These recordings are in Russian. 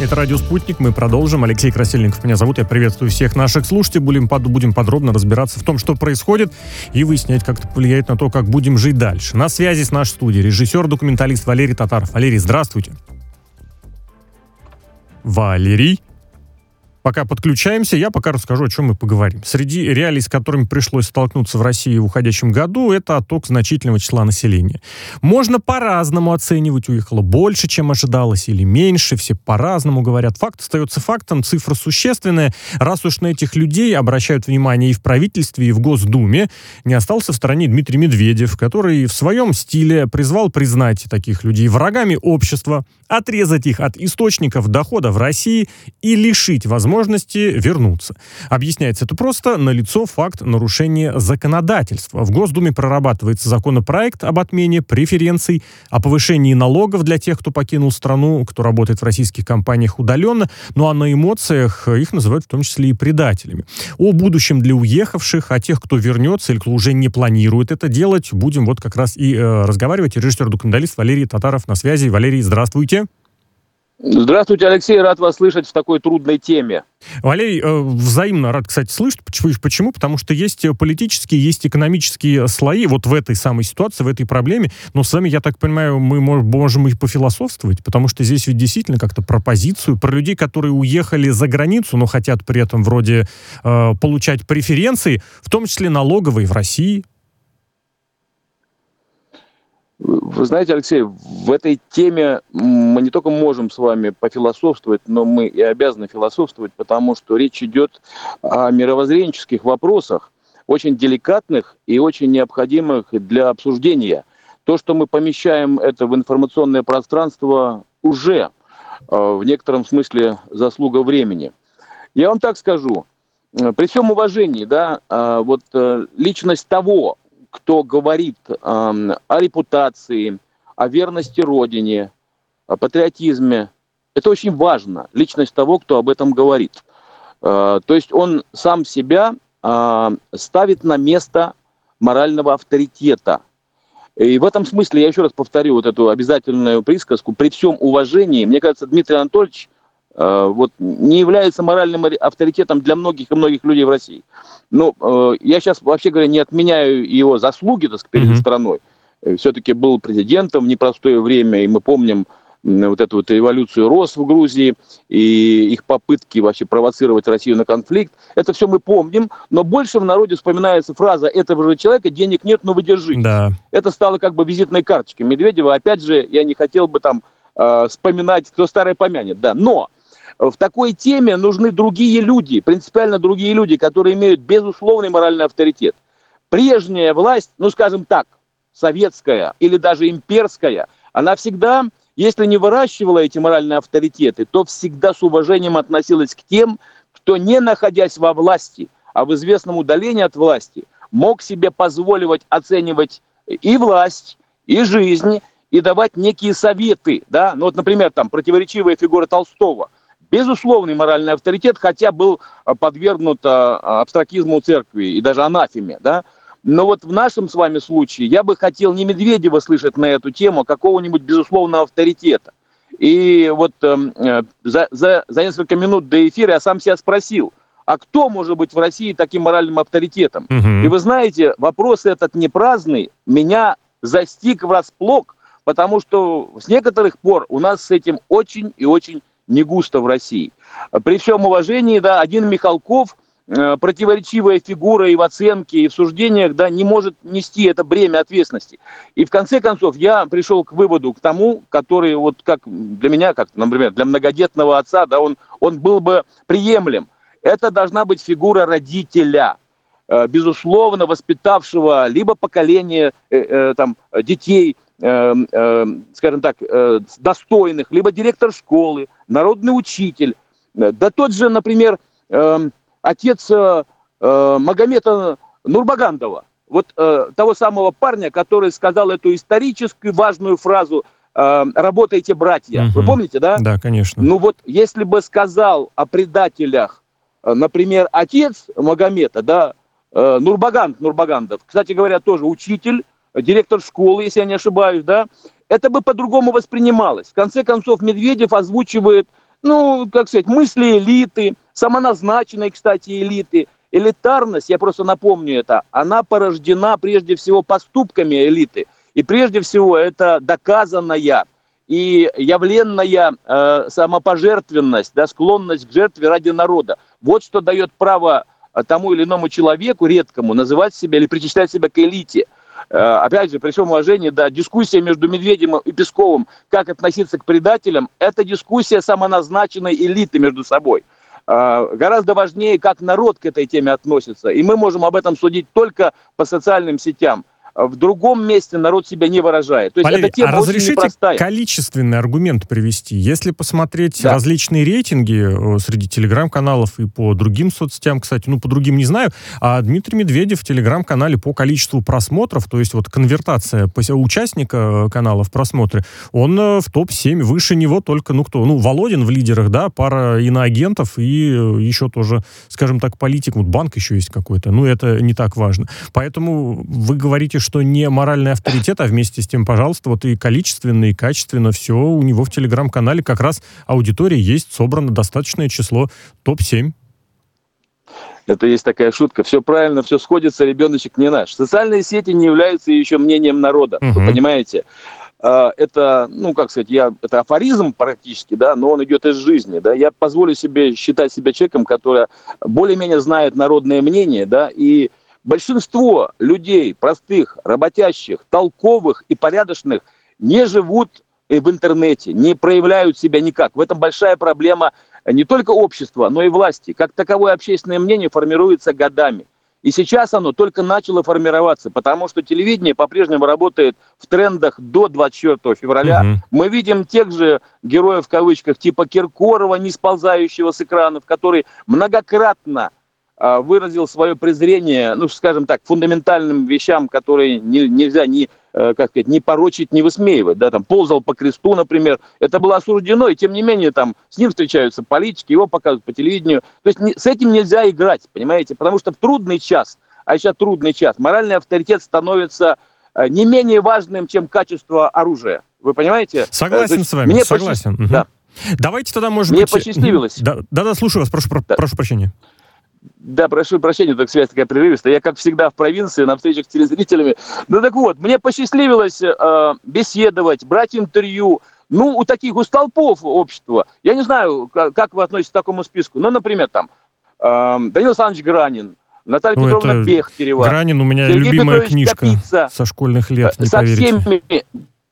Это «Радио Спутник». Мы продолжим. Алексей Красильников меня зовут. Я приветствую всех наших слушателей. Будем подробно разбираться в том, что происходит, и выяснять, как это повлияет на то, как будем жить дальше. На связи с нашей студией режиссер-документалист Валерий Татаров. Валерий, здравствуйте. Валерий? Пока подключаемся, я пока расскажу, о чем мы поговорим. Среди реалий, с которыми пришлось столкнуться в России в уходящем году, это отток значительного числа населения. Можно по-разному оценивать, уехало больше, чем ожидалось, или меньше, все по-разному говорят. Факт остается фактом, цифра существенная. Раз уж на этих людей обращают внимание и в правительстве, и в Госдуме, не остался в стороне Дмитрий Медведев, который в своем стиле призвал признать таких людей врагами общества, отрезать их от источников дохода в России и лишить возможности вернуться. Объясняется это просто: налицо факт нарушения законодательства. В Госдуме прорабатывается законопроект об отмене преференций, о повышении налогов для тех, кто покинул страну, кто работает в российских компаниях удаленно, ну а на эмоциях их называют в том числе и предателями. О будущем для уехавших, о тех, кто вернется или кто уже не планирует это делать, будем вот как раз и разговаривать. Режиссер-документалист Валерий Татаров на связи. Валерий, здравствуйте. Здравствуйте, Алексей, рад вас слышать в такой трудной теме. Валерий, взаимно рад, кстати, слышать. Почему? Потому что есть политические, есть экономические слои вот в этой самой ситуации, в этой проблеме. Но с вами, я так понимаю, мы можем и пофилософствовать, потому что здесь ведь действительно как-то про позицию, про людей, которые уехали за границу, но хотят при этом вроде получать преференции, в том числе налоговые в России. Вы знаете, Алексей, в этой теме мы не только можем с вами пофилософствовать, но мы и обязаны философствовать, потому что речь идет о мировоззренческих вопросах, очень деликатных и очень необходимых для обсуждения. То, что мы помещаем это в информационное пространство, уже в некотором смысле заслуга времени. Я вам так скажу, при всем уважении, личность того, кто говорит о репутации, о верности Родине, о патриотизме. Это очень важно, личность того, кто об этом говорит. То есть он сам себя ставит на место морального авторитета. И в этом смысле, я еще раз повторю вот эту обязательную присказку, при всем уважении, мне кажется, Дмитрий Анатольевич не является моральным авторитетом для многих и многих людей в России. Но я сейчас, вообще говоря, не отменяю его заслуги, так сказать, перед страной. Все-таки был президентом в непростое время, и мы помним вот эту вот революцию РОС в Грузии и их попытки вообще провоцировать Россию на конфликт. Это все мы помним, но больше в народе вспоминается фраза этого же человека: денег нет, но вы держитесь. Да. Это стало как бы визитной карточкой Медведева. Опять же, я не хотел бы там вспоминать, кто старое помянет, да, но в такой теме нужны другие люди, принципиально другие люди, которые имеют безусловный моральный авторитет. Прежняя власть, скажем так, советская или даже имперская, она всегда, если не выращивала эти моральные авторитеты, то всегда с уважением относилась к тем, кто, не находясь во власти, а в известном удалении от власти, мог себе позволивать оценивать и власть, и жизнь, и давать некие советы. Да? Например, противоречивая фигура Толстого. Безусловный моральный авторитет, хотя был подвергнут абстракизму церкви и даже анафеме, да. Но вот в нашем с вами случае я бы хотел не Медведева слышать на эту тему, а какого-нибудь безусловного авторитета. И вот за несколько минут до эфира я сам себя спросил, а кто может быть в России таким моральным авторитетом? И вы знаете, вопрос этот не праздный, меня застиг врасплох, потому что с некоторых пор у нас с этим очень и очень не густо в России. При всем уважении, да, один Михалков, противоречивая фигура и в оценке, и в суждениях, да, не может нести это бремя ответственности. И в конце концов я пришел к выводу, к тому, который вот как для меня, как, например, для многодетного отца, да, он был бы приемлем. Это должна быть фигура родителя, безусловно, воспитавшего либо поколение детей, скажем так, достойных, либо директор школы, народный учитель, да тот же, например, отец Магомета Нурбагандова, вот того самого парня, который сказал эту историческую важную фразу «работайте, братья». Вы помните, да? Да, конечно. Если бы сказал о предателях, например, отец Магомета, да, Нурбагандов, кстати говоря, тоже учитель, директор школы, если я не ошибаюсь, да, это бы по-другому воспринималось. В конце концов, Медведев озвучивает ну, как сказать, мысли элиты, самоназначенной, кстати, элиты. Элитарность, я просто напомню это, она порождена прежде всего поступками элиты. И прежде всего это доказанная и явленная самопожертвенность, да, склонность к жертве ради народа. Вот что дает право тому или иному человеку, редкому, называть себя или причислять себя к элите. Опять же, при всем уважении, да, дискуссия между Медведевым и Песковым, как относиться к предателям, это дискуссия самоназначенной элиты между собой. Гораздо важнее, как народ к этой теме относится. И мы можем об этом судить только по социальным сетям. В другом месте народ себя не выражает. То есть Валерий, эта тема очень непростая. Количественный аргумент привести. Если посмотреть различные рейтинги среди телеграм-каналов и по другим соцсетям, кстати, ну, по другим не знаю, а Дмитрий Медведев в телеграм-канале по количеству просмотров, то есть вот конвертация участника канала в просмотры, он в топ-7, выше него только, ну, кто? Ну, Володин в лидерах, да, пара иноагентов и еще тоже, скажем так, политик, вот банк еще есть какой-то, ну, это не так важно. Поэтому вы говорите, что не моральный авторитет, а вместе с тем, пожалуйста, вот и количественно, и качественно все у него в телеграм-канале как раз аудитория есть, собрано достаточное число, топ-7. Это есть такая шутка. Все правильно, все сходится, ребеночек не наш. Социальные сети не являются еще мнением народа, вы понимаете? Это, ну, как сказать, это афоризм практически, да, но он идет из жизни, да. Я позволю себе считать себя человеком, который более-менее знает народное мнение, да, и большинство людей, простых, работящих, толковых и порядочных, не живут в интернете, не проявляют себя никак. В этом большая проблема не только общества, но и власти. Как таковое общественное мнение формируется годами. И сейчас оно только начало формироваться, потому что телевидение по-прежнему работает в трендах до 24 февраля. Мы видим тех же героев, в кавычках, типа Киркорова, не сползающего с экранов, который многократно выразил свое презрение, ну, скажем так, фундаментальным вещам, которые нельзя ни порочить, ни высмеивать. Да, там, ползал по кресту, например. Это было осуждено, и тем не менее там с ним встречаются политики, его показывают по телевидению. То есть с этим нельзя играть, понимаете? Потому что в трудный час, а сейчас трудный час, моральный авторитет становится не менее важным, чем качество оружия. Вы понимаете? Согласен с вами, согласен. Да. Давайте тогда, может быть... Мне посчастливилось. Да, слушаю вас, прошу прощения. Да, прошу прощения, так связь такая прерывистая. Я, как всегда, в провинции, на встречах с телезрителями. Ну так вот, мне посчастливилось беседовать, брать интервью, ну, у столпов общества. Я не знаю, как вы относитесь к такому списку. Ну, например, там, Данил Александрович Гранин, Наталья Петровна Бехтерева. Гранин у меня Сергей любимая Петрович книжка Капица. Со школьных лет, не поверите.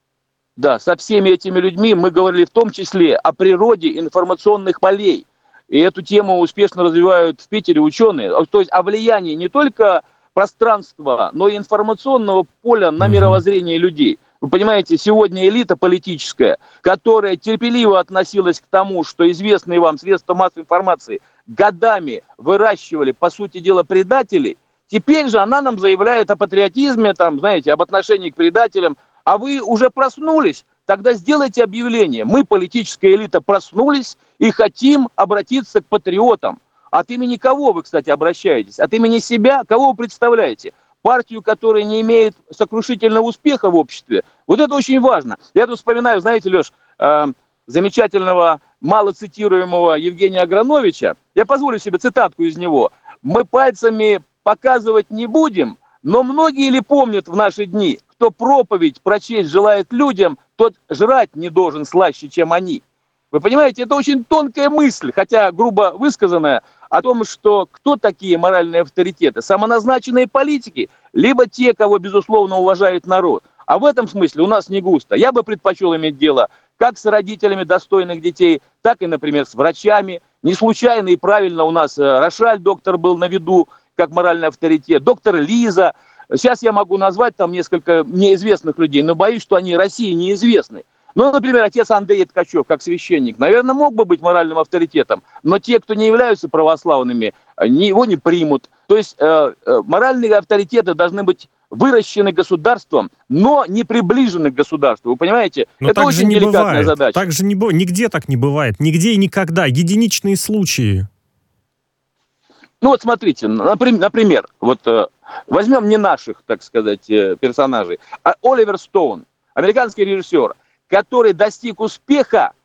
Со всеми этими людьми мы говорили в том числе о природе информационных полей. И эту тему успешно развивают в Питере ученые. То есть о влиянии не только пространства, но и информационного поля на мировоззрение людей. Вы понимаете, сегодня элита политическая, которая терпеливо относилась к тому, что известные вам средства массовой информации годами выращивали, по сути дела, предателей, теперь же она нам заявляет о патриотизме, там, знаете, об отношении к предателям. А вы уже проснулись? Тогда сделайте объявление. Мы, политическая элита, проснулись и хотим обратиться к патриотам. От имени кого вы, кстати, обращаетесь? От имени себя? Кого вы представляете? Партию, которая не имеет сокрушительного успеха в обществе. Вот это очень важно. Я тут вспоминаю, знаете, Леш, замечательного, малоцитируемого Евгения Аграновича. Я позволю себе цитатку из него. «Мы пальцами показывать не будем, но многие ли помнят в наши дни, кто проповедь прочесть желает людям, тот жрать не должен слаще, чем они». Вы понимаете, это очень тонкая мысль, хотя грубо высказанная, о том, что кто такие моральные авторитеты? Самоназначенные политики, либо те, кого, безусловно, уважает народ. А в этом смысле у нас не густо. Я бы предпочел иметь дело как с родителями достойных детей, так и, например, с врачами. Не случайно и правильно у нас Рошаль, доктор, был на виду, как моральный авторитет, доктор Лиза. Сейчас я могу назвать там несколько неизвестных людей, но боюсь, что они России неизвестны. Ну, например, отец Андрей Ткачев, как священник, наверное, мог бы быть моральным авторитетом, но те, кто не являются православными, его не примут. То есть моральные авторитеты должны быть выращены государством, но не приближены к государству. Вы понимаете? Но это очень деликатная задача. Так же нигде так не бывает. Нигде и никогда. Единичные случаи. Ну вот смотрите, например, вот возьмем не наших, так сказать, персонажей, а Оливер Стоун, американский режиссер, который достиг успеха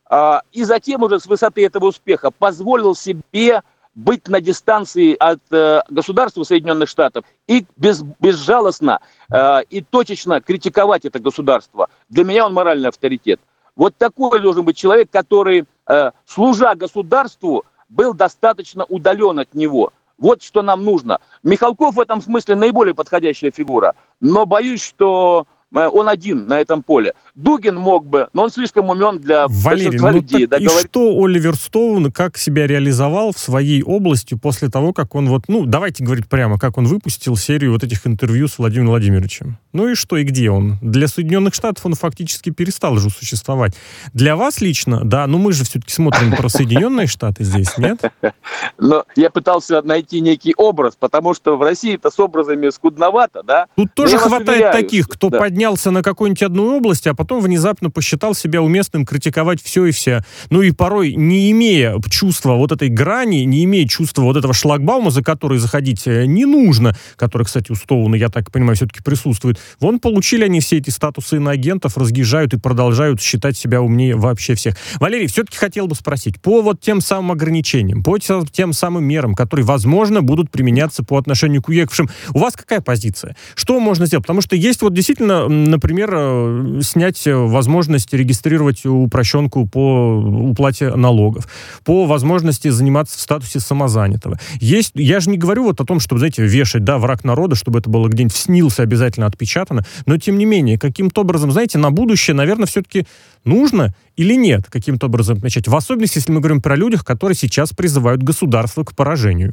и затем уже с высоты этого успеха позволил себе быть на дистанции от государства Соединенных Штатов и безжалостно и точечно критиковать это государство. Для меня он моральный авторитет. Вот такой должен быть человек, который, служа государству, был достаточно удален от него. Вот что нам нужно. Михалков в этом смысле наиболее подходящая фигура, но боюсь, что он один на этом поле. Дугин мог бы, но он слишком умен для большинства людей. И что Оливер Стоун, как себя реализовал в своей области после того, как он давайте говорить прямо, как он выпустил серию вот этих интервью с Владимиром Владимировичем? Ну и что, и где он? Для Соединенных Штатов он фактически перестал же существовать. Для вас лично, да, но мы же все-таки смотрим про Соединенные Штаты здесь, нет? Но я пытался найти некий образ, потому что в России-то с образами скудновато, да? Тут тоже хватает таких, кто поднялся на какой-нибудь одной области, а потом внезапно посчитал себя уместным критиковать все и вся. Ну и порой, не имея чувства вот этой грани, не имея чувства вот этого шлагбаума, за который заходить не нужно, который, кстати, у Стоуна, я так понимаю, все-таки присутствует, вон получили они все эти статусы иноагентов, разъезжают и продолжают считать себя умнее вообще всех. Валерий, все-таки хотел бы спросить, по вот тем самым ограничениям, по тем самым мерам, которые, возможно, будут применяться по отношению к уехавшим, у вас какая позиция? Что можно сделать? Потому что есть вот действительно, например, снять возможность регистрировать упрощенку по уплате налогов, по возможности заниматься в статусе самозанятого. Есть, я же не говорю вот о том, чтобы, знаете, вешать, да, враг народа, чтобы это было где-нибудь в СНИЛСе обязательно отпечатано, но тем не менее, каким-то образом, знаете, на будущее, наверное, все-таки нужно или нет каким-то образом начать, в особенности, если мы говорим про людях, которые сейчас призывают государство к поражению.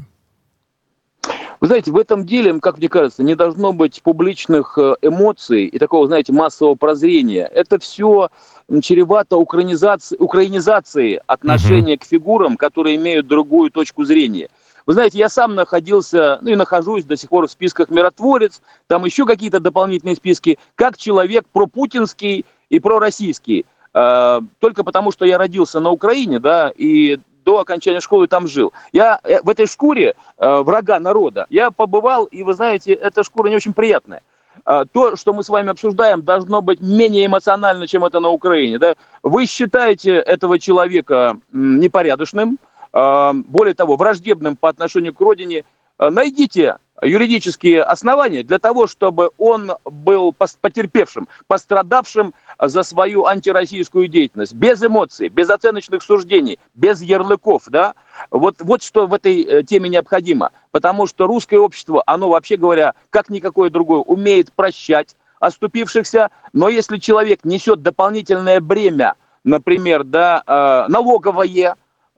Вы знаете, в этом деле, как мне кажется, не должно быть публичных эмоций и такого, знаете, массового прозрения. Это все чревато украинизацией отношения к фигурам, которые имеют другую точку зрения. Вы знаете, я сам находился, и нахожусь до сих пор в списках «Миротворец», там еще какие-то дополнительные списки, как человек пропутинский и пророссийский. Только потому, что я родился на Украине, да, и до окончания школы там жил. Я в этой шкуре врага народа, я побывал, и вы знаете, эта шкура не очень приятная. То, что мы с вами обсуждаем, должно быть менее эмоционально, чем это на Украине. Да? Вы считаете этого человека непорядочным, более того, враждебным по отношению к родине. Найдите юридические основания для того, чтобы он был потерпевшим, пострадавшим за свою антироссийскую деятельность, без эмоций, без оценочных суждений, без ярлыков, да? Вот что в этой теме необходимо, потому что русское общество, оно, вообще говоря, как никакое другое, умеет прощать отступившихся, но если человек несет дополнительное бремя, например, да, налоговое,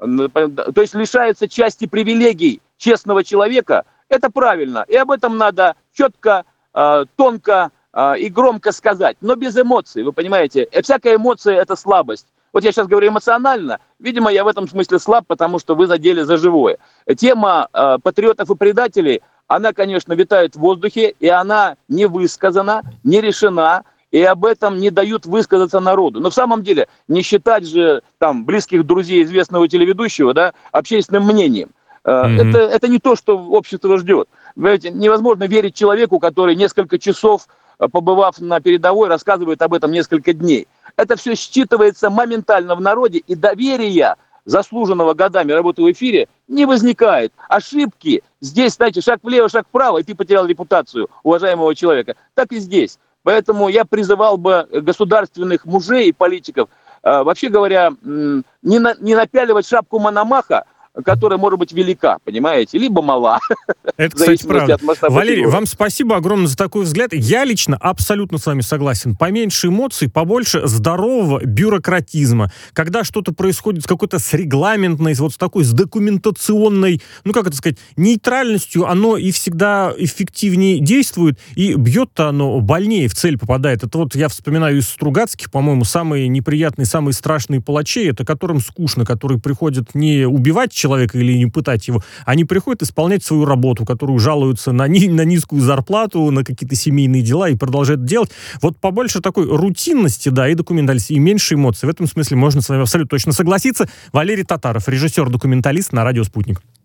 то есть лишается части привилегий честного человека, это правильно, и об этом надо четко, тонко и громко сказать, но без эмоций, вы понимаете. Всякая эмоция – это слабость. Вот я сейчас говорю эмоционально, видимо, я в этом смысле слаб, потому что вы задели за живое. Тема патриотов и предателей, она, конечно, витает в воздухе, и она не высказана, не решена, и об этом не дают высказаться народу. Но в самом деле не считать же там близких друзей известного телеведущего, да, общественным мнением. Это не то, что общество ждет. Понимаете, невозможно верить человеку, который несколько часов, побывав на передовой, рассказывает об этом несколько дней. Это все считывается моментально в народе, и доверия, заслуженного годами работы в эфире, не возникает. Ошибки здесь, знаете, шаг влево, шаг вправо, и ты потерял репутацию уважаемого человека. Так и здесь. Поэтому я призывал бы государственных мужей и политиков, вообще говоря, не напяливать шапку Мономаха, которая может быть велика, понимаете, либо мала. Это, кстати, правда. Валерий, вам спасибо огромное за такой взгляд. Я лично абсолютно с вами согласен. Поменьше эмоций, побольше здорового бюрократизма. Когда что-то происходит с какой-то с регламентной, вот с такой, с документационной, ну, как это сказать, нейтральностью, оно и всегда эффективнее действует, и бьет-то оно больнее в цель попадает. Это вот я вспоминаю из Стругацких, по-моему, самые неприятные, самые страшные палачи, это которым скучно, которые приходят не убивать человека или не пытать его, они приходят исполнять свою работу, которую жалуются на низкую зарплату, на какие-то семейные дела и продолжают делать. Вот побольше такой рутинности, да, и документальности, и меньше эмоций. В этом смысле можно с вами абсолютно точно согласиться. Валерий Татаров, режиссер-документалист на радио «Спутник».